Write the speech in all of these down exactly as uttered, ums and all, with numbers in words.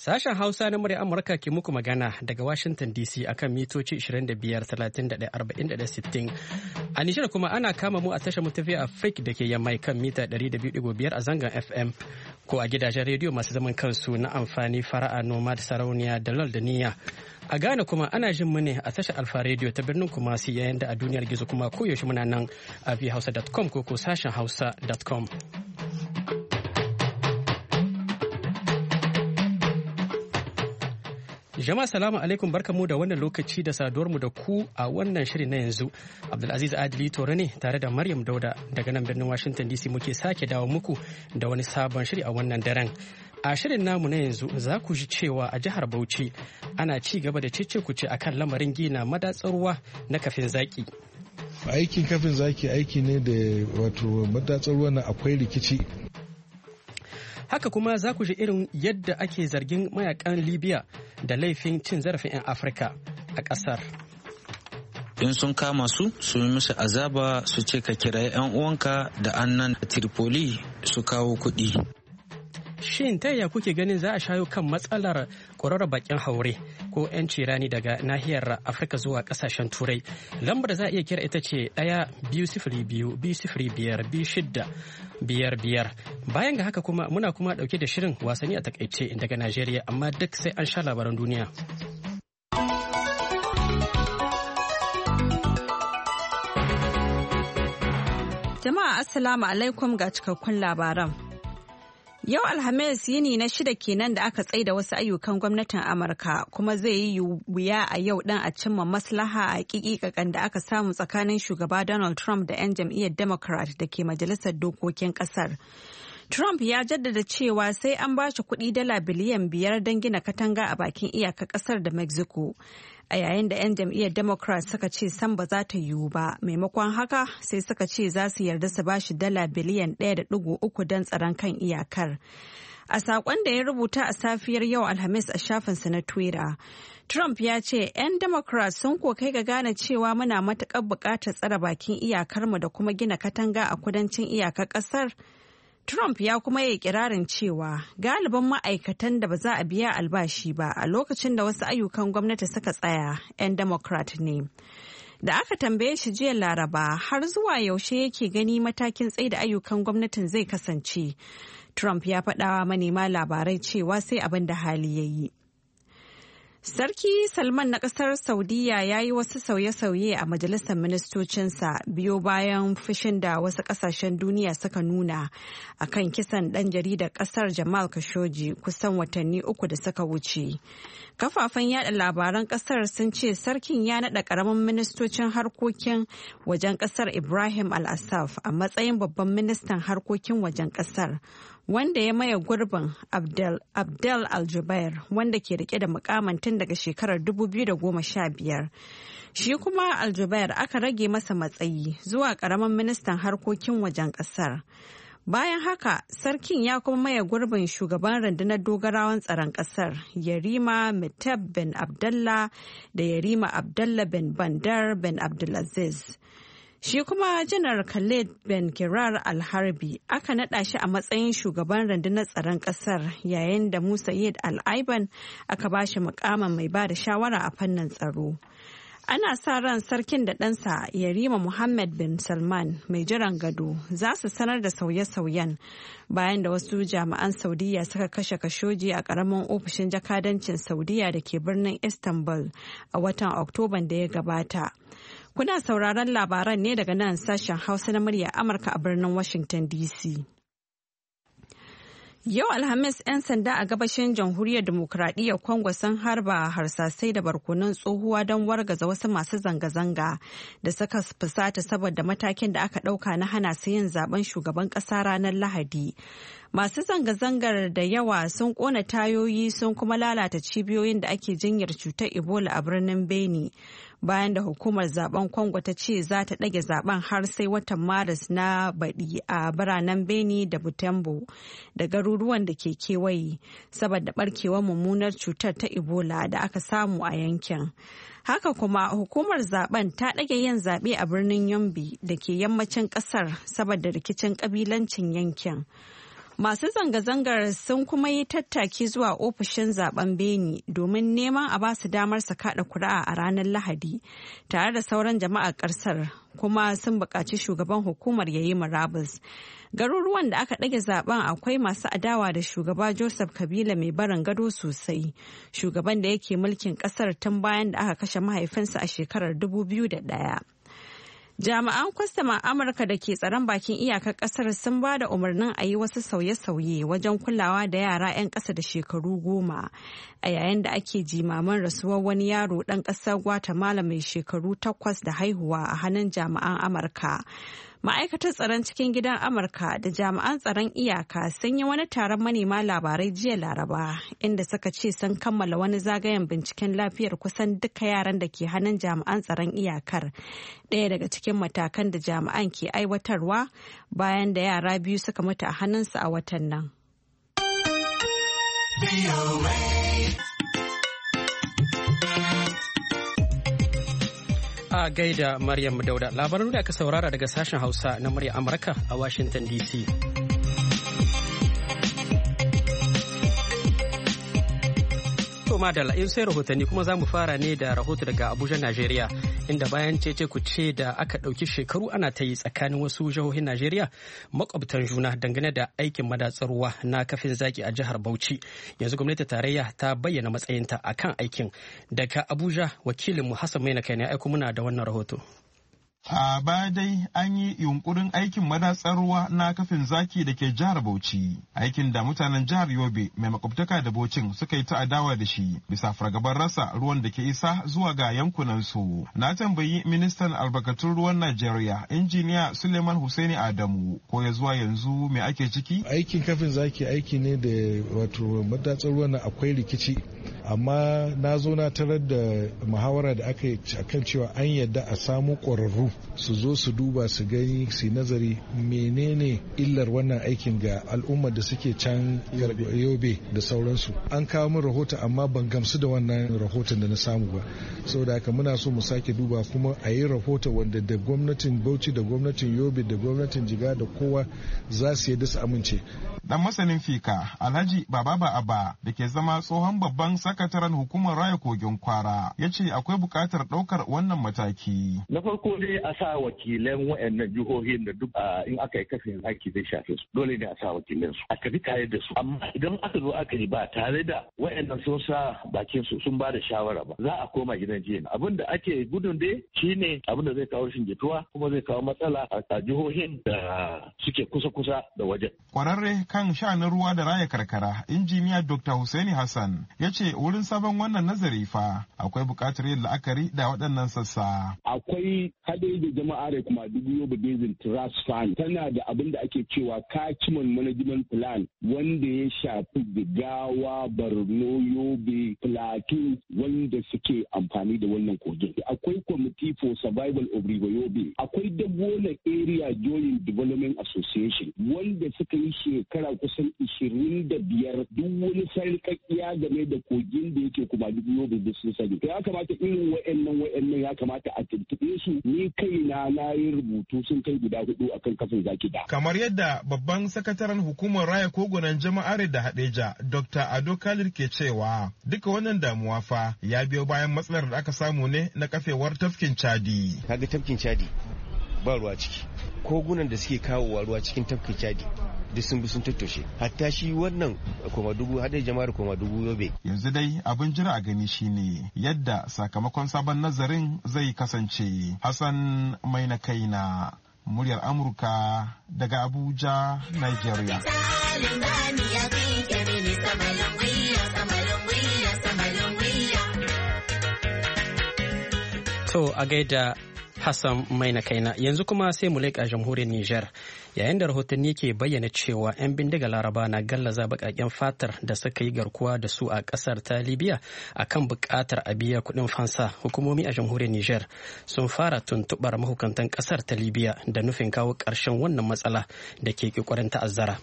Sashen Hausa na murya Amurka ke muku magana daga Washington D C akan mitoci ishirin da biyar, talatin da ɗaya, arba'in da ɗaya, sittin. A Nijar kuma ana kama mu a tashar mu tafiya Afrik da ke yammai kan mita ɗari da biyu da biyar a zangon F M ko a gidajen rediyo masu zaman kansu na amfani fara'a noma da sarauniya da lal da niyya. A Ghana kuma ana jin mu ne a tashar Alfa Radio ta birnin Kumasi yayin da a duniyar gizo kuma koyaushe muna nan a v hausa dot com ko ko sashen hausa dot com. Jama'a salamu alaikum barkamu da wannan lokaci da saduwar mu da ku a wannan shiri na yanzu. Abdulaziz Adili Tore ne tare da Maryam Dauda daga nan birnin Washington D C muke sake dawo muku da wani sabon shiri a wannan daren. A shirin namu na yanzu za ku ji cewa a jihar Bauchi ana ci gaba da cece-kuce akan lamarin gina madatsar ruwa na kafin zaki. Aikin kafin zaki aiki ne da wato madatsar ruwa na akwai rikici. Haka kuma za ku ji irin yadda ake zargin mayakan Libya da laifin cin zarafin 'yan Afirka a ƙasar. In sun kama su, su yi musu azaba su ce ka kirayi 'yan uwanka da annan Tripoli su kawo kuɗi. Shin ta yaya kuke ganin za a shayo kan matsalar ƙwararra bakin haure ko 'yanci rani daga nahiyar Afirka zuwa ƙasashen Turai? Lambar da za a iya kira ita ce ɗaya biyu sifiri biyu biyu sifiri biyar biyu shidda biyar biyar. Bayan ga haka kuma muna kuma ɗauke da shirin wasanni a takaice daga Najeriya amma duk sai an sha labaran duniya. Jama'a assalamu alaikum ga cikakkun labaran. Yau Alhamis yini na shida kenan da aka tsaida wasu ayyukan gwamnatin Amurka kuma zai yi wuya a yau dan a cimma maslaha a kikikakan da aka samu tsakanin shugaba Donald Trump da 'yan jam'iyyar Democrat da ke majalisar dokokin kasar. Trump ya jaddada cewa sai an ba shi kuɗi dala biliyan biyar don gina katanga a bakin iyakar kasar da Mexico. A yayin da 'yan jam'iyyar Democrat suka ce san ba za ta yiwu ba, maimakon haka sai suka ce za su yarda su ba shi dala biliyan ɗaya da ɗigo uku don tsaron kan iyakar. A saƙon da ya rubuta a safiyar yau Alhamis a shafinsa na Twitter, Trump ya ce 'yan Democrat sun kokai ga gane cewa muna matuƙar buƙatar tsare bakin iyakarmu da kuma gina katanga a kudancin iyakar ƙasar. Trump ya kuma yi kirarin cewa galibin ma'aikatan da ba za a biya albashi ba a lokacin da wasu ayyukan gwamnati suka tsaya 'yan Democrat ne. Da aka tambaye shi jiya Laraba har zuwa yaushe yake gani matakin tsaida ayyukan gwamnatin zai kasance. Trump ya faɗawa manema labarai cewa sai abin da hali ya yi. Sarki Salman na ƙasar Saudiya ya yi wasu sauye-sauye a majalisar ministocinsa biyo bayan fushin da wasu ƙasashen duniya suka nuna a kan kisan ɗan jaridar ƙasar Jamal Khashoggi kusan watanni uku da suka wuce. Kafafen yada labaran ƙasar sun ce sarkin ya naɗa ƙaramin ministocin harkokin wajen ƙasar Ibrahim Al-Assaf a matsayin babban ministan harkokin wajen ƙasar. Wanda ya maye gurbin Abdel, Abdel Al-Jubair wanda ke rike da mukamin tun daga shekarar dubu biyu da goma sha biyar. Shi kuma Al-Jubair aka rage masa matsayi zuwa karamin ministan harkokin wajen kasar. Bayan haka, sarkin ya kuma maye gurbin shugaban rundunar dogarawan tsaron kasar Yarima Mitab bin Abdullah da Yarima Abdullah bin Bandar bin Abdulaziz. Shi kuma janar Khalid Ben Kirar Al-Harbi aka naɗa shi a matsayin shugaban rundunar tsaron ƙasar yayin da Musa Yed Al-Aiban aka ba shi mukamin mai ba da shawara a fannin tsaro. Ana sa ran sarkin da ɗansa Yarima Muhammad bin Salman mai jiran gado za su sanar da sauye-sauyen bayan da wasu jami'an Saudiya suka kashe Khashoggi a ƙaramin ofishin jakadancin Saudiya da ke birnin Istanbul a watan Oktoban da ya gabata. Kuna sauraron labaran ne daga nan sashen Hausa na murya Amurka a birnin Washington D C. Yau Alhamis 'yan sanda a gabashin Jamhuriyar Dimokuraɗiyyar Congo sun harba harsasai da barkonon tsohuwa don wargaza wasu masu zanga-zanga da suka fusata saboda matakin da aka ɗauka na hana su yin zaben shugaban ƙasa ranar Lahadi. Masu zanga-zangar da yawa sun ƙona tayoyi sun kuma lalata cibiyoyin da ake jinyar cutar Ebola a birnin Beni. Bayan da hukumar zaben Congo ta ce za ta ɗage zaben har sai watan Maris na baɗi a biranen Beni da Butembo da garuruwan da ke kewaye saboda barkewar mummunar cutar ta Ebola da aka samu a yankin. Haka kuma hukumar zaben ta ɗage yin zaɓe a birnin Yombe da ke yammacin ƙasar saboda rikicin ƙabilancin yankin. Masu zanga-zangar sun kuma yi tattaki zuwa ofishin zaben Beni domin neman a basu damar su kada kuri'a a ranar Lahadi tare da sauran jama'ar ƙasar, kuma sun buƙaci shugaban hukumar yayi murabus. Garuruwan da aka ɗage zaben akwai masu adawa da shugaba Joseph Kabila mai barin gado sosai, shugaban da yake mulkin ƙasar tun bayan da aka kashe mahaifinsa a shekarar dubu biyu da ɗaya. Jami'an kwastaman Amurka da ke tsaron bakin iyakar kasar sun ba da umarnin a yi wasu sauye-sauye wajen kulawa da yara 'yan ƙasa da shekaru goma a yayin da ake jimaman rasuwar wani yaro ɗan ƙasar Guatemala mai shekaru takwas da haihuwa a hannun jami'an Amurka. Ma'aikatar tsaron cikin gidan Amurka da jami'an tsaron iyaka sun yi wani taron manema labarai jiya Laraba inda suka ce sun kammala wani zagayen binciken lafiyar kusan duka yaran da ke hannun jami'an tsaron iyakar. Ɗaya daga cikin matakan da jami'an ke aiwatarwa bayan da yara biyu suka mutu a hannunsu a watan nan. A gaida Maryam Dauda, labaran da aka saurara daga sashen Hausa na murya Amurka a Washington D C. To madalla, in sai rahotanni kuma za mu fara ne da rahoto daga Abuja, Najeriya, inda bayan cece ku ce da aka ɗauki shekaru ana ta yi tsakanin wasu jihohin Najeriya makwabtan juna dangane da aikin madatsar ruwa na kafin zaki a jihar Bauchi. Yanzu gwamnati tarayya ta bayyana matsayinta akan aikin. Daga Abuja, wakilinmu Hassan Maina kai ne ya aiko muna da wannan rahoto. A baya dai an yi yunkurin aikin madatsar ruwa na kafin zaki da ke jihar Bauchi, aikin da mutanen jihar Yobe mai makwabtaka da Bauchin suka yi ta adawa da shi bisa fargabar rasa ruwan da ke isa zuwa ga yankunansu. Na tambayi ministan albarkatun ruwan Najeriya, injiniya Suleiman Hussaini Adamu, ko ya zuwa yanzu me ake ciki? Aikin kafin zaki aiki ne da wato madatsar ruwan na akwai rikici, amma na zo na tarar da muhawara da aka yi akan cewa an yadda a samu ƙwararru su zo su duba su gani su nazari menene illar wannan aikin ga al'ummar da suke can Yobe da sauransu. An kawo min rahoto amma ban gamsu da wannan rahoton da na samu ba, saboda haka muna so mu sake duba kuma a yi rahoto wanda da gwamnatin Bauchi da gwamnatin Yobe da gwamnatin Jiga da kowa za su yadda su amince. Dan masanin fika Alhaji Bababa Abba da ke zama tsohon babban sakataren hukumar raya kogin Kwara ya ce akwai buƙatar ɗaukar wannan mataki. Na farko dai a sa wakilan waɗannan jihohin da duk in aka yi kafin zaki zai shafe su, dole ne a sa wakilan su a tafi tare da su, amma idan aka zo aka yi ba tare da waɗannan sun sa bakin su sun ba da shawara ba, za a koma gidan jiya. Abin da ake gudun dai shine abin da zai kawo rashin jituwa kuma zai kawo matsala a jihohin da suke kusa-kusa da wajen. Kwararre kan sha'anin ruwa da raya karkara, injiniya Doctor Hussaini Hassan ya ce wurin sabon wannan nazari fa akwai buƙatar yin la'akari da waɗannan sassa. Akwai haɗe da jama'a da kuma dubu Yobe Basin Trust Fund tana da abin da ake cewa catchment management plan wanda ya shafi Jigawa, Borno, Yobe, Plateau wanda suke amfani da wannan kogin. Akwai Committee for Survival of River Yobe. Akwai Dagola Area Joint Development Association wanda suka yi shekara kusan ishirin da biyar duk wani sarƙaƙiya game da kogin da yake kuma dubu Yobe da sun sani. Ya kamata irin wa'annan wa'annan ya kamata a tuntuɓe su. Ni kaina na yi rubutu sun kai guda hudu akan kafin zaki da. Kamar yadda babban sakataren hukumar raya kogunan jama'ar da Hadeja Doctor Ado Khalid ke cewa duka wannan damuwa fa ya biyo bayan matsalar da aka samu ne na kafewar tafkin Chadi. Kaga tafkin Chadi ba ruwa ciki. Kogunan da suke kawowa ruwa cikin tafkin Chadi duk sun bi sun tattoshe, hatta shi wannan koma dubu hadai jama'ar koma dubu Yobe. Yanzu dai abin jira a gani shine yadda sakamakon sabon nazarin zai kasance. Hassan mai na kaina, muryar Amurka daga Abuja, Nigeria. To a gaida Hassan mai na kaina, yanzu kuma sai mu leƙa jamhuriyar Nijar, yayin da rahotanni ke bayyana cewa 'yan bindiga Laraba na gallaza baƙaƙen fatar da suka yi garkuwa da su a ƙasar ta Libya akan buƙatar a biya kuɗin fansa. Hukumomi a jamhuriyar Nijar sun fara tuntuɓar mahukantan ƙasar ta Libya da nufin kawo ƙarshen wannan matsala da ke ƙoƙarin ta'azzara.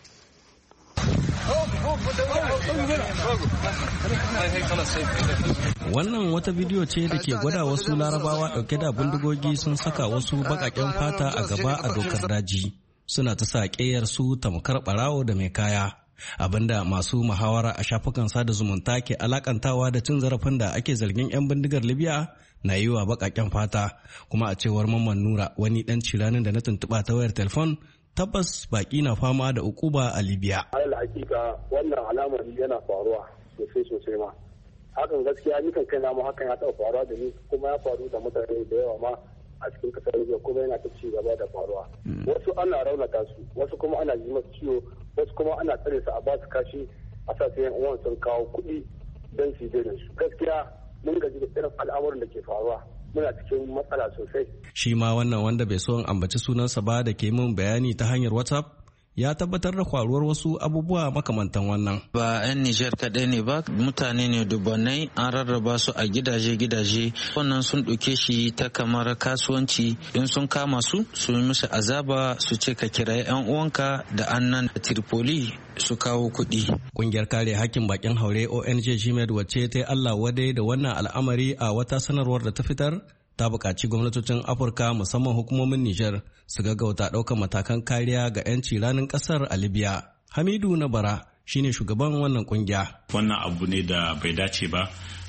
Wannan wata bidiyo ce da ke gwada wasu larabawa ɗauke da bindigogi sun saka wasu baƙaƙen fata a gaba a dokar daji suna ta sa ƙeyar su tamkar ɓarawo da mai kaya. Abinda masu muhawara a shafukan sada zumunta ke alakantawa da cin zarafin da ake zargin 'yan bindigar Libya na yi wa baƙaƙen fata, kuma a cewar Mamman Nura wani ɗan ciranin da na tuntuɓa ta wayar telefon, tabbas baƙi na fama da ukuba a Libya. Alal hakika wannan al'amari yana faruwa sosai sosai ma. Hakan gaskiya ni kan kaina ma hakan ya taɓa faruwa da ni, kuma ya faru da mutane da yawa ma a cikin kasar Libya, kuma yana ta ci gaba da faruwa. Wasu ana raunata su, wasu kuma ana ji masu ciwo, wasu kuma ana tsare su a ba su kashi a sa sai yan uwan sun kawo kuɗi don su da su. Gaskiya mun gaji da irin al'amuran da ke faruwa, muna cikin matsala sosai. Shi ma wannan wanda bai so in ambaci sunansa ba da ke min bayani ta hanyar WhatsApp ya tabbatar da kwaruwar wasu abubuwa makamantan wannan. Ba 'yan Nijar kaɗai ne ba, mutane ne dubbanai an rarraba su a gidaje-gidaje. Wannan sun ɗauke shi ta kamar kasuwanci, in sun kama su su yi musu azaba, su ce ka kirayi 'yan uwanka da annan Tripoli su kawo kuɗi. Ƙungiyar kare hakkin bakin haure O N G Jimed wacce ta yi Allah wadai da wannan al'amari a wata sanarwar da ta fitar, ta buƙaci gwamnatocin Afirka musamman hukumomin Nijar su gaggauta ɗaukar matakan kariya ga 'yanci ranar ƙasar a Libya. Hamidu Nabara shine shugaban wannan ƙungiya. Wannan abu ne da bai dace ba,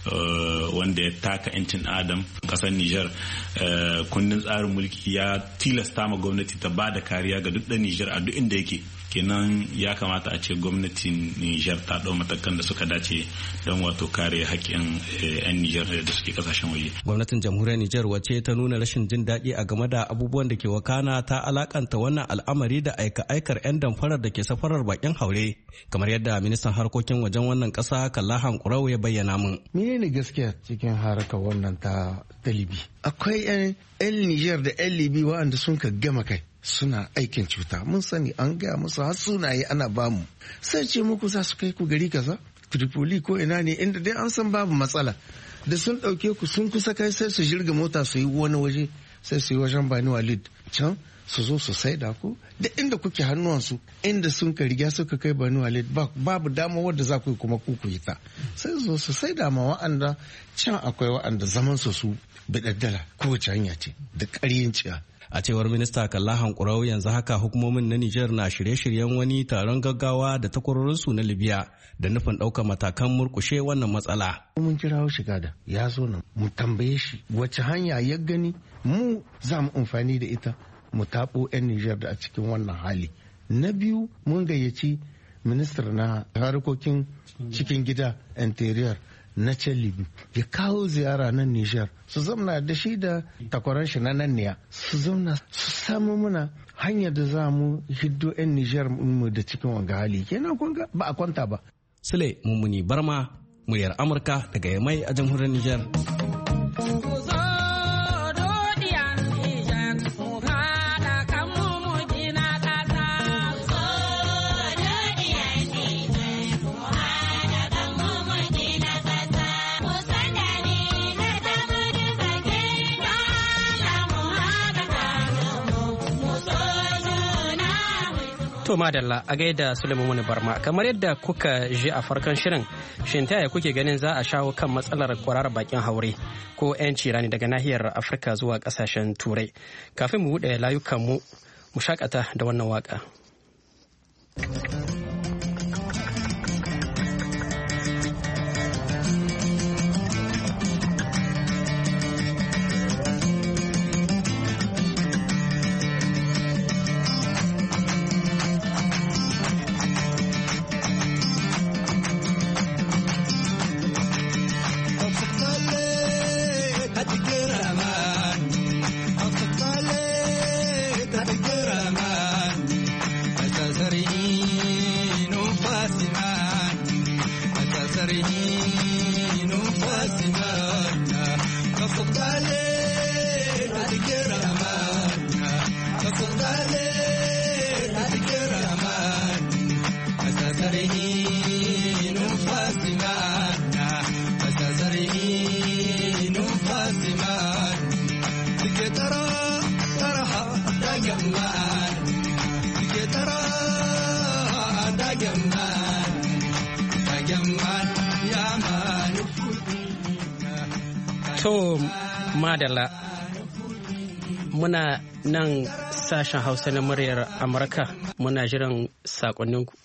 uh, wanda ya taka 'yancin adam ƙasar Nijar. Uh, kundin tsarin mulki ya tilasta ma gwamnati ta ba da kariya ga duk ɗan Nijar a duk inda yake. Kenan ya kamata a ce gwamnatin Nijar ta ɗau matakan da suka dace don wato kare haƙƙin 'yan Nijar da suke ƙasashen waje. Gwamnatin jamhuriyar Nijar wacce ta nuna rashin jin daɗi a game da abubuwan da ke wakana ta alakanta wannan al'amari da aika-aikar 'yan damfarar da ke safarar bakin haure, kamar yadda ministan harkokin wajen wannan ƙasa Kalla Hankurau ya bayyana min. Menene gaskiya cikin harkar wannan ta Libi? Akwai 'yan Nijar da 'yan Libi waɗanda sun ka gama kai. Suna aikin cuta, mun sani an gaya musu har sunaye ana bamu, sai ce muku za su kai ku gari kaza Tripoli ko ina ne inda dai an san babu matsala, da sun ɗauke ku sun kusa kai sai su jirga mota su yi wani waje, sai su yi wajen Bani Walid can su zo su saida ku da inda kuke hannuwansu, inda sun ka riga suka kai Bani Walid babu dama wadda za ku yi kuma ku yi ta, sai zo su saida ma wa'anda can akwai wa'anda zaman su su bidaddala kowace hanya ce da ƙaryin ciya. A cewar minista Kalla Hankurau, yanzu haka hukumomin na Nijar na shirye-shiryen wani taron gaggawa da takwarorinsu na Libya da nufin ɗaukar matakan murkushe wannan matsala. Mun kirawo shiga da ya zo nan mu tambaye shi wace hanya ya gani mu za mu amfani da ita mu taɓo 'yan Nijar da a cikin wannan hali. Na biyu mun gayyaci ministar na harkokin cikin gida interior na can Libi ya kawo ziyara nan Nijar su zamna da shi da takwaran shi na nan ne su zamna su samu muna hanyar da za mu hiddo 'yan Nijar mu da cikin wanga hali kenan kun ga ba a kwanta ba. Sule Mummuni Barma, muryar Amurka daga Yamai a jamhuriyar Nijar. To madalla a gaida Suleiman Muni Barma, kamar yadda kuka ji a farkon shirin, shin ta yaya kuke ganin za a shawo kan matsalar kwararar bakin haure ko 'yanci rani daga nahiyar Afirka zuwa kasashen Turai? Kafin mu buɗe layukanmu mu shakata da wannan waka. To madalla muna nan sashen Hausa na muryar Amurka muna jiran sakonninku.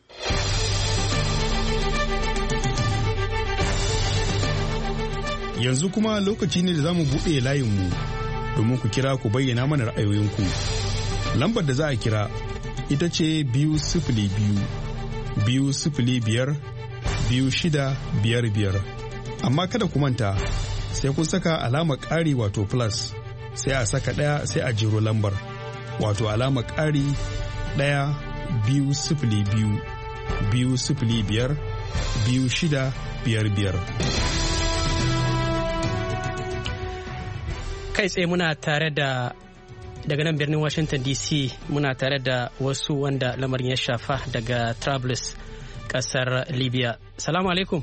Yanzu kuma lokaci ne da za mu buɗe layinmu domin ku kira ku bayyana mana ra'ayoyinku. Lambar da za a kira ita ce biyu sifili biyu, biyu sifili biyar, biyu shida biyar biyar. Amma kada ku manta sai kun saka alamar ƙari wato plus sai a saka ɗaya sai a jero lambar wato alamar ƙari ɗaya biyu sifili biyu, biyu sifili biyar, biyu shida biyar biyar. Kai tsaye muna tare da daga nan birnin Washington D C muna tare da wasu wanda lamarin ya shafa daga Trablus kasar Libya. Salamu alaikum.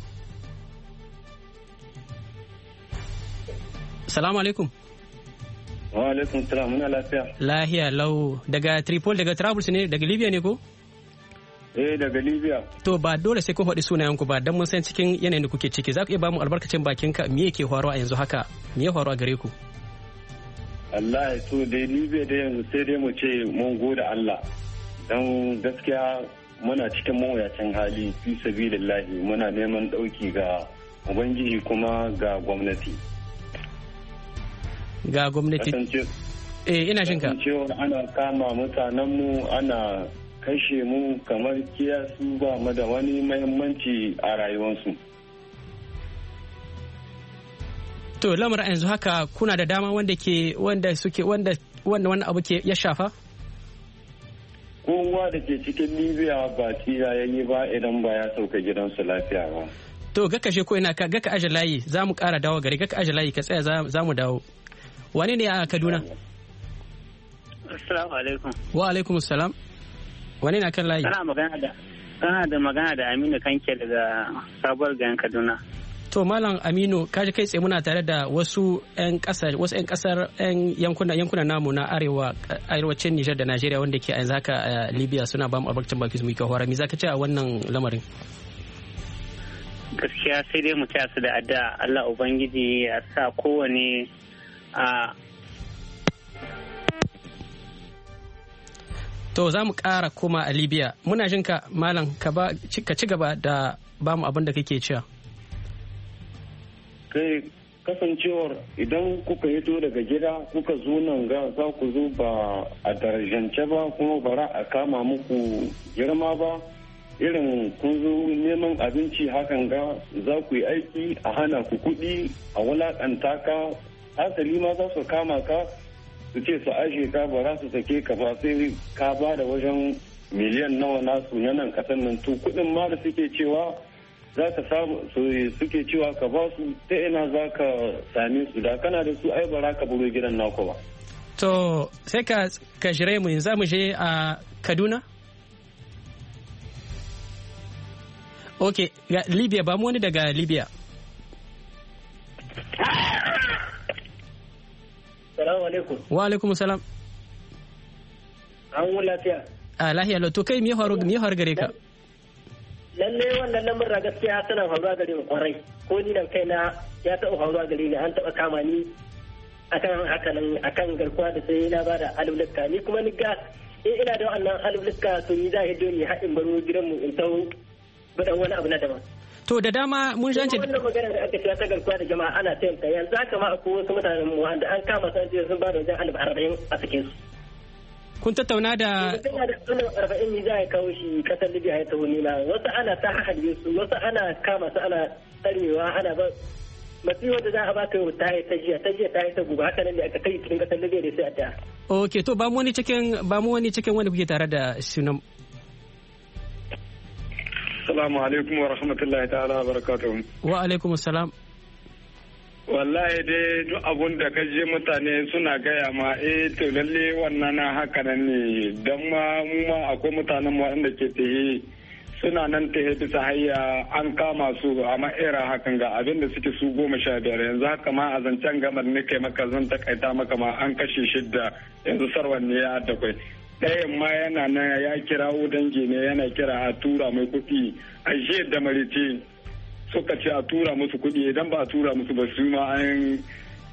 Salamu alaikum. Wa alaikum salam, muna lafiya. Lahiya lau daga Tripoli daga Trablus ne daga Libya ne ko? Eh daga Libya. To ba dole sai kun faɗi sunayenku ba don mun san cikin yanayin da kuke ciki. Za ku iya ba mu albarkacin bakinka me yake faruwa yanzu haka? Me ya faruwa gare ku? Allah ya so dai Libya da yanzu sai dai mu ce mun gode Allah. Don gaskiya muna cikin mawuyacin hali fi sabilillahi muna neman ɗauki ga Ubangiji kuma ga gwamnati. Ga gwamnati. Eh ina jin ka. Kasancewar ana kama mutanenmu ana kashe mu kamar kiyasu ba mu da wani muhimmanci a rayuwarsu. To lamarin yanzu haka kuna da dama wanda ke wanda suke wanda wanda wannan abu ke ya shafa? Kowa da ke cikin Libya ba tsira yayi ba idan ba ya sauka gidansu lafiya ba. To ga kashe ko ina ka ga ka aje layi za mu ƙara dawo gari ga ka aje layi ka tsaya za mu dawo. Wane ne a Kaduna? Assalamu alaikum. Wa alaikum assalam. Wane ne kan layi? Kana magana da kana da magana da Aminu Kanke daga sabuwar garin Kaduna. To Malam Aminu kaji kai tsaye muna tare da wasu 'yan kasar wasu 'yan kasar 'yan yankuna yankuna namu na arewa arewacin Nijar da Najeriya wanda ke a yanzu haka a Libya suna ba mu albarkacin baki su muke hora. Me zaka ce a wannan lamarin? Gaskiya sai dai mu taya su da addu'a Allah Ubangiji ya sa kowane a To za mu ƙara koma a Libya. Muna jin ka Malam ka ci gaba da ba mu abin da kake cewa. Kai kasancewar idan kuka hito daga gida kuka zo nan ga za ku zo ba a darajance ba kuma bara a kama muku girma ba irin kun zo neman abinci hakan ga za ku yi aiki a hana ku kuɗi a wulaƙanta ka hasali ma za su kama ka su ce su ashe ka ba za su sake ka ba sai ka ba da wajen miliyan nawa nasu na nan kasan nan to kuɗin ma da suke cewa za ka samu suke cewa ka ba su ta ina za ka same su da kana da su ai bara ka buro gidan naku ba. To sai ka ka jire mu yanzu mu je a Kaduna? Ok, Libya ba mu wani daga Libya. Salamu alaikum. Wa alaikum salam. An wuni lafiya. A lahiya lau to kai me ya faru gare ka? Lalle wannan lamurra gaskiya tana faruwa gare mu kwarai ko ni nan kaina ya taɓa faruwa gare ni an taɓa kama ni akan hakanan akan garkuwa da sai na bada alulukka ni kuma ni ga in ina da wannan alulukka to ni za a hido ni haɗin baro gidanmu in tau badan wani abu na daban. To da dama mun jance wannan magana da aka cewa ta garkuwa da jama'a ana tayanta yanzu haka ma akwai wasu mutanen mu wanda an kama su an sun ba da wajen alif arba'in a cikin su. Kun tattauna da sunan arba'in ne za a kawo shi kasar Libya ya taho nima wasu ana ta haɗe su wasu ana kama su ana tsarewa ana ba matsi wanda za a baka yau ta yi ta jiya ta jiya ta yi ta guba haka nan ne aka kai cikin kasar Libya da sai a ta. Ok to ba mu wani cikin ba mu wani cikin wanda kuke tare da sunan. Assalamu alaikum wa rahmatullahi ta'ala wa barakatuhu. Wa alaikum assalam. Wallahi dai duk abun da ka je mutane suna gaya ma eh to lalle wannan haka nan ne dan ma mu ma akwai mutanen mu wanda ke tahe suna nan tahe bisa hayya an kama su a ma'era hakan ga abin da suke su goma sha biyar yanzu haka ma a zancen gamar ne kai maka zan takaita maka ma an kashe shidda yanzu sarwan ne ya da kai ɗayan ma yana nan ya kirawo dangi ne yana kira a tura mai kuɗi a da marice suka ce a tura musu kuɗi idan ba a tura musu ba su ma an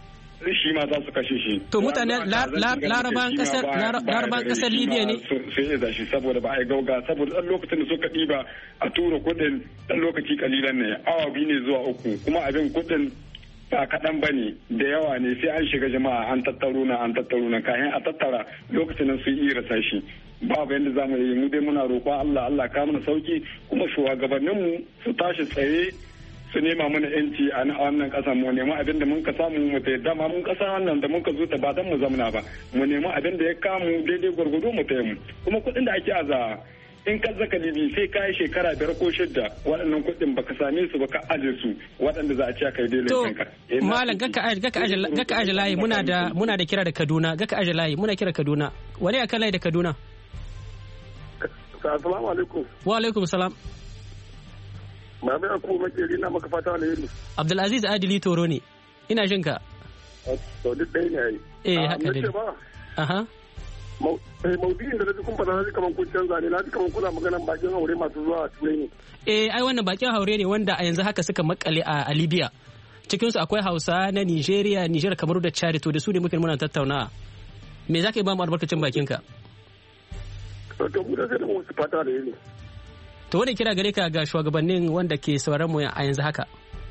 shi ma za su kashe shi. To mutane laraban kasar laraban kasar Libya ne sai ya zashi saboda ba a yi gauga saboda dan lokacin da suka ɗiba a tura kuɗin dan lokaci kalilan ne awa biyu ne zuwa uku kuma abin kuɗin ba kaɗan ba ne da yawa ne sai an shiga jama'a an tattaro na an tattaro na kayan a tattara lokacin nan sun iya rasa shi babu yadda za mu yi mu dai muna roƙon Allah Allah ka mana sauki kuma shugabanninmu su tashi tsaye su nema mana yanci a wannan ƙasa mu nema abin da mun ka samu mu ta yadda ma mun ƙasa wannan da mun ka zo ta ba dan mu zamna ba mu nema abin da ya kamu daidai gwargwado mu ta mu kuma kuɗin da ake aza in ka zaka libi sai ka yi shekara biyar ko shidda waɗannan kuɗin baka same su ba ka aje su waɗanda za a ci kai daidai kanka. To malam gaka aje gaka aje layi muna da muna da kira da Kaduna gaka aje layi muna kira Kaduna wani akan layi da Kaduna. Assalamu alaikum. Wa alaikum salam. Ba mai aku makeri na maka fata alheri. Abdulaziz Adili Toro ne. Ina jin ka. To duk ɗaya ne yayi. Eh haka dai. Aha. Maudu'in da na ji kun fada na ji kaman kun canza ne na ji kaman kuna maganan bakin haure masu zuwa turai ne. Eh ai wannan bakin haure ne wanda a yanzu haka suka makale a Libya. Cikin su akwai Hausa na Nigeria, Niger, Kamaru da Chad to da su ne muke muna tattaunawa. Me zaka yi ba mu albarkacin bakin ka? To mu da sai da mu fata alheri. To wani kira gare ka ga shugabannin wanda ke sauraron mu a yanzu haka?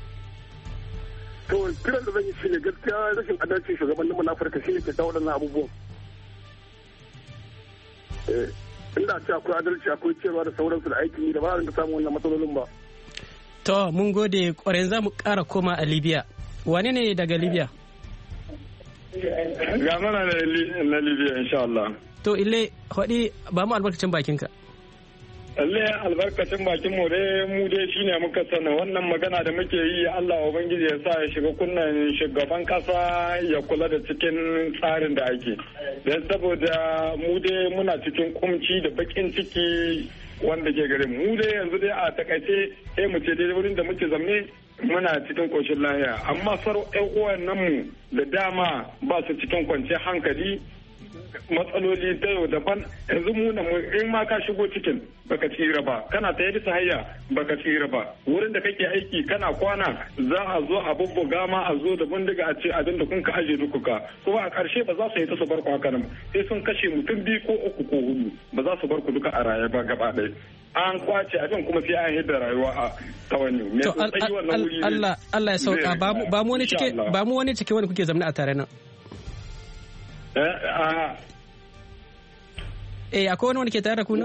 To kiran da zan yi shine gaskiya rashin adalci shugabannin mu na Afirka shine ke dawo waɗannan abubuwan. Eh inda ce akwai adalci akwai cewa da sauransu da aiki da ba a samu wannan matsalolin ba. To mun gode ƙwarin za mu ƙara koma a Libya. Wane ne daga Libya? Ga mana na Libya insha Allah. To ille haɗi ba mu albarkacin bakinka. Lalle albarkacin bakin mu dai mu dai shine muka sana wannan magana da muke yi Allah ubangiji ya sa ya shiga kunnan shugaban kasa ya kula da cikin tsarin da ake dan saboda mu dai muna cikin kumci da bakin ciki wanda ke gare mu dai yanzu dai a takaice sai mu ce dai wurin da muke zamne muna cikin koshin lahiya amma sar ƴan uwan nan mu da dama ba su cikin kwanciyar hankali matsaloli ta yau daban yanzu mu na in ma ka shigo cikin baka tsira ba kana ta yi hayya baka tsira ba wurin da kake aiki kana kwana za a zo a bubbuga ma a zo da bindiga a ce abin da kun ka aje duka kuma a ƙarshe ba za su yi ta su bar ku haka nan sai sun kashe mutum biyu ko uku ko hudu ba za su bar ku duka a raye ba gaba ɗaya an kwace abin kuma sai an hidda rayuwa a ta wani Allah Allah ya sauka ba mu wani cike ba mu wani cike wani kuke zamna a tare nan Eh, akwai wani wani ke tare da ku nan?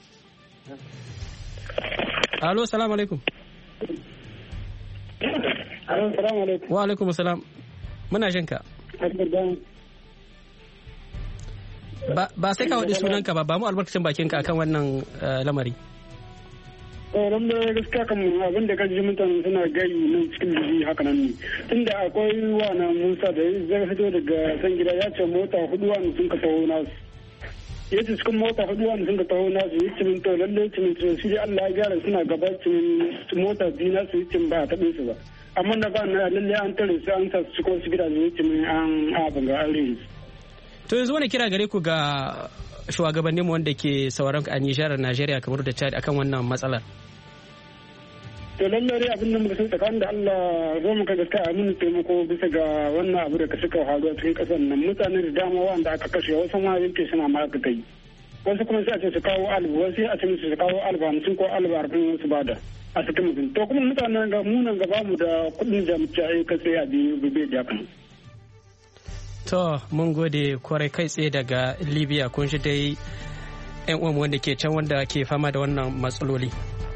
Alo, salamu alaikum. Alo, salamu alaikum. Wa alaikum salam. Muna jin ka. Ba ba sai ka waɗi sunanka ba, ba mu albarkacin bakinka akan wannan lamari. tsoron da gaskiya kan abin da kaji mutane suna gayi nan cikin jiji haka nan ne tunda akwai wana musa da zai fito daga san gida ya ce mota hudu wani sun ka taho nasu ya ce cikin mota hudu wani sun ka taho nasu yi cimin to lalle cimin to shi Allah ya gyara suna gaba cimin mota biyu nasu yi cimin ba a taɓe su ba amma na ba na lalle an tare su an sa su cikin su gidaje yi cimin an abin ga an rage to yanzu wani kira gare ku ga shugabanninmu wanda ke sauran a Nijar, Najeriya kamar da Chad akan wannan matsalar. To lallai dai abin da muka san tsakanin da Allah zo muka gaskiya a mun taimako bisa ga wannan abu da ka suka faru a cikin kasar nan mutane da dama wanda aka kashe wasu ma yanke suna ma aka kai wasu kuma sai a ce su kawo albu wasu a ce su kawo albu hamsin ko albu arba'in su bada a cikin mutum to kuma mutanen ga munan gaba mu da kuɗin da muke aika sai a biyu bube da kan. To mun gode kwarai kai tsaye daga Libya kun shi dai yan uwan wanda ke can wanda ke fama da wannan matsaloli.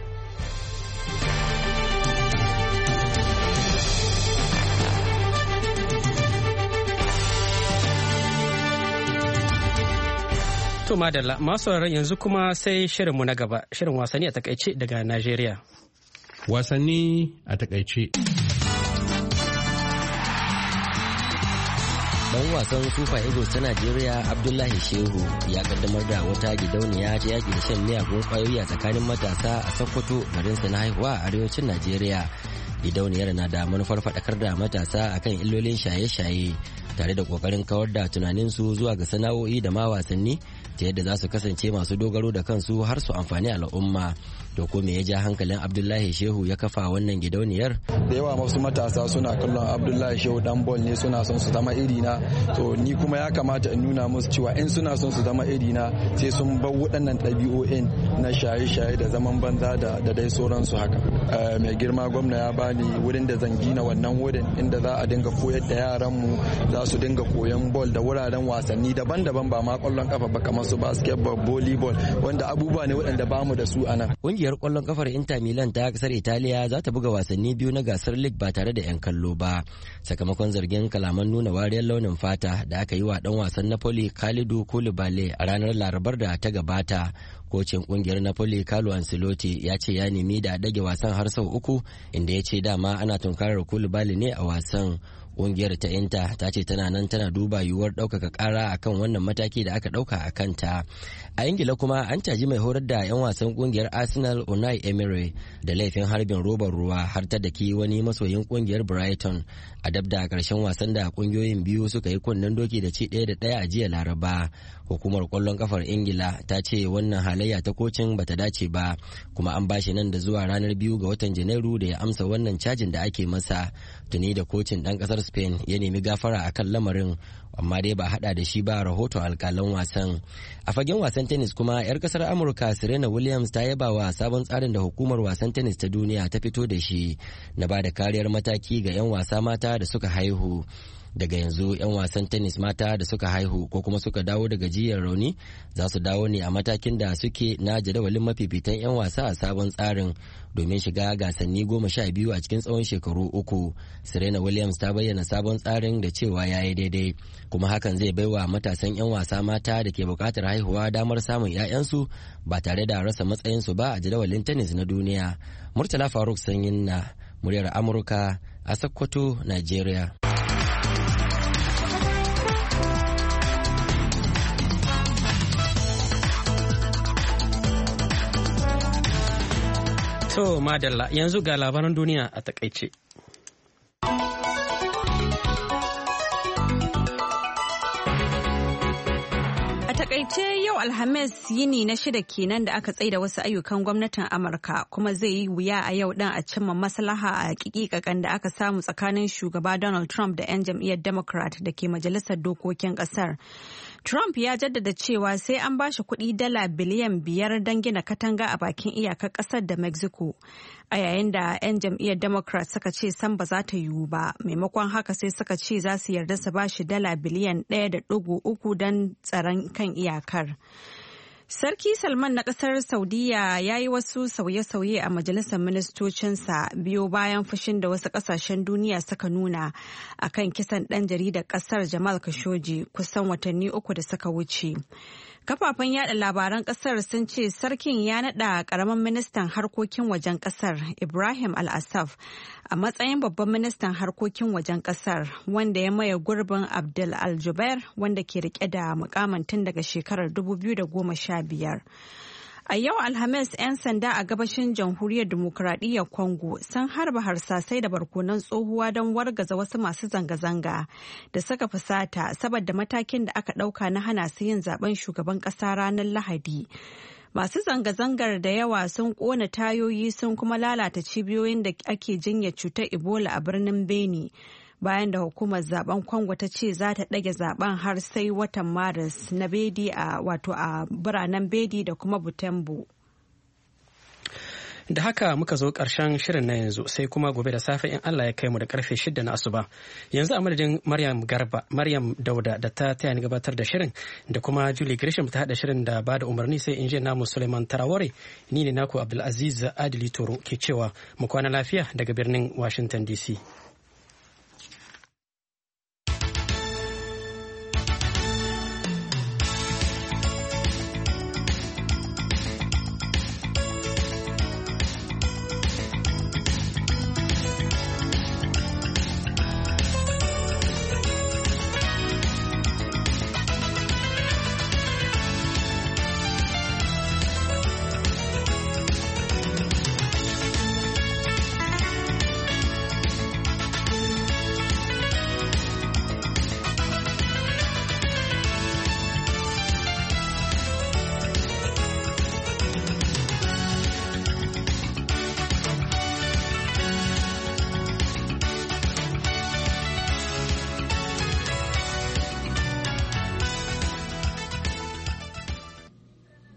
To madalla masu yanzu kuma sai shirinmu na gaba shirin wasanni a takaice daga Najeriya. Wasanni a takaice. Dan wasan Super Eagles ta Najeriya Abdullahi Shehu ya kaddamar da wata gidauniya ta yaki da shan miyagun kwayoyi a tsakanin matasa a Sokoto garinsa na haihuwa a arewacin Najeriya. Gidauniyar na da manufar faɗakar da matasa akan illolin shaye-shaye tare da kokarin kawar da tunaninsu zuwa ga sana'o'i da ma wasanni ta yadda za su kasance masu dogaro da kansu har su amfani al'umma. To ko me ya ja hankalin Abdullahi Shehu ya kafa wannan gidauniyar? Da yawa wasu matasa suna kallon Abdullahi Shehu dan bol ne, suna son su zama irina, to ni kuma ya kamata in nuna musu cewa in suna son su zama irina sai sun bar waɗannan ɗabi'o'in na shaye-shaye da zaman banza da dai sauransu haka. Mai girma gwamna ya bani wurin da zan gina wannan wurin inda za a dinga koyar da yaran mu, za su dinga koyon bol da wuraren wasanni daban-daban ba ma kwallon kafa ba, kamar su basketball, volleyball, wanda abubuwa ne waɗanda bamu da su a nan. Kungiyar kwallon kafar Inter Milan ta kasar Italiya za ta buga wasanni biyu na gasar League ba tare da 'yan kallo ba sakamakon zargin kalaman nuna wariyar launin fata da aka yi wa dan wasan Napoli Kalidou Koulibaly a ranar Larabar da ta gabata. Kocin kungiyar Napoli Carlo Ancelotti ya ce ya nemi da dage wasan har sau uku, inda ya ce dama ana tunkarar Koulibaly ne a wasan. Kungiyar ta Inter ta ce tana nan tana duba yiwuwar ɗaukaka ƙara akan wannan mataki da aka ɗauka a kanta. A Ingila kuma an caji mai horar da 'yan wasan kungiyar Arsenal Unai Emery da laifin harbin robar ruwa har ta daki wani masoyin kungiyar Brighton a dab da ƙarshen wasan da kungiyoyin biyu suka yi kunnen doki da ci ɗaya da ɗaya a jiya Laraba. Hukumar ƙwallon kafar Ingila ta ce wannan halayya ta kocin bata dace ba, kuma an bashi nan da zuwa ranar biyu ga watan Janairu da ya amsa wannan cajin da ake masa. Tuni da kocin ɗan ƙasar Spain ya nemi gafara akan lamarin, amma dai ba hada da shi ba rahoton alkalan wasan. A fagen wasan tennis kuma 'yar kasar Amurka Serena Williams ta yaba wa sabon tsarin da hukumar wasan tennis ta duniya ta fito da shi na ba da kariyar mataki ga 'yan wasa mata da suka haihu. Daga yanzu 'yan wasan tennis mata da suka haihu ko kuma suka dawo daga jiyar rauni za su dawo ne a matakin da suke na jadawalin mafifitan 'yan wasa a sabon tsarin domin shiga gasanni goma sha biyu a cikin tsawon shekaru uku. Serena Williams ta bayyana sabon tsarin da cewa ya yi daidai, kuma hakan zai baiwa matasan 'yan wasa mata da ke bukatar haihuwa damar samun 'ya'yansu ba tare da rasa matsayinsu ba a jadawalin tennis na duniya. Murtala Faruk Sanyin na muryar Amurka a Sokoto, Nigeria. To madalla, yanzu ga labaran duniya a takaice. A takaice yau Alhamis yini na shida kenan da aka tsaida wasu ayyukan gwamnatin Amurka, kuma zai yi wuya a yau dan a cimma maslaha a kikikakan da aka samu tsakanin shugaba Donald Trump da 'yan jam'iyyar Democrat da ke majalisar dokokin kasar. Trump ya jaddada cewa sai an bashi kuɗi dala biliyan biyar don gina katanga a bakin iyakar ƙasar da Mexico, a yayin da 'yan jam'iyyar Democrat suka ce san ba za ta yiwu ba. Maimakon haka sai suka ce za su yarda su bashi dala biliyan ɗaya da ɗigo uku don tsaron kan iyakar. Sarki Salman na kasar Saudiya ya yi wasu sauye-sauye a majalisar ministocinsa biyo bayan fushin da wasu kasashen duniya suka nuna a kan kisan ɗan jaridar kasar Jamal Khashoggi kusan watanni uku da suka wuce. Kafafen yada labaran kasar sun ce sarkin ya nada karamin ministan harkokin wajen kasar Ibrahim Al-Assaf a matsayin babban ministan harkokin wajen kasar, wanda ya maye gurbin Abdul Al-Jubair wanda ke rike da mukamin tun daga shekarar dubu biyu da goma sha biyar. A yau Alhamis, 'yan sanda a gabashin jamhuriyar Dimokuraɗiyyar Congo sun harba harsasai da barkonan tsohuwa don wargaza wasu masu zanga-zanga da suka fusata saboda matakin da aka ɗauka na hana su yin zaben shugaban ƙasa ranar Lahadi. Masu zanga-zangar da yawa sun ƙona tayoyi sun kuma lalata cibiyoyin da ake jinya cutar Ebola a birnin Beni, bayan da hukumar zaben Congo ta ce za ta ɗage zaben har sai watan Maris na Bedi a wato a biranen Bedi da kuma Butembo. Da haka muka zo ƙarshen shirin na yanzu, sai kuma gobe da safe in Allah ya kai mu da karfe shida na asuba. Yanzu a madadin Maryam Garba, Maryam Dauda da ta taya ni gabatar da shirin, da kuma Julie Gresham ta haɗa shirin da ba da umarni, sai injin namu Suleiman Tarawore. Ni ne naku Abdulaziz Adili Toro ke cewa mu kwana lafiya daga birnin Washington D C.